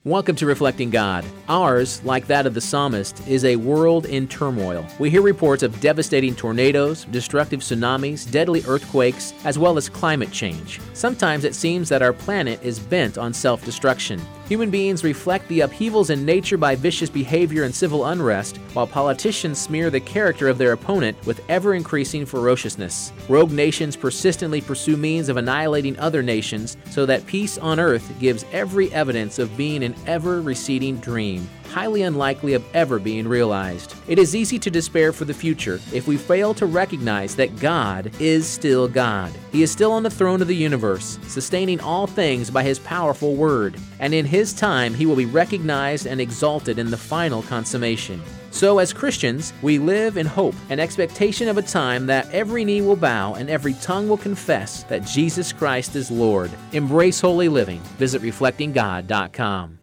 Welcome to Reflecting God. Ours, like that of the psalmist, is a world in turmoil. We hear reports of devastating tornadoes, destructive tsunamis, deadly earthquakes, as well as climate change. Sometimes it seems that our planet is bent on self-destruction. Human beings reflect the upheavals in nature by vicious behavior and civil unrest, while politicians smear the character of their opponent with ever-increasing ferociousness. Rogue nations persistently pursue means of annihilating other nations so that peace on earth gives every evidence of being an ever-receding dream, highly unlikely of ever being realized. It is easy to despair for the future if we fail to recognize that God is still God. He is still on the throne of the universe, sustaining all things by His powerful word, and in His time He will be recognized and exalted in the final consummation. So as Christians, we live in hope and expectation of a time that every knee will bow and every tongue will confess that Jesus Christ is Lord. Embrace holy living. Visit reflectinggod.com.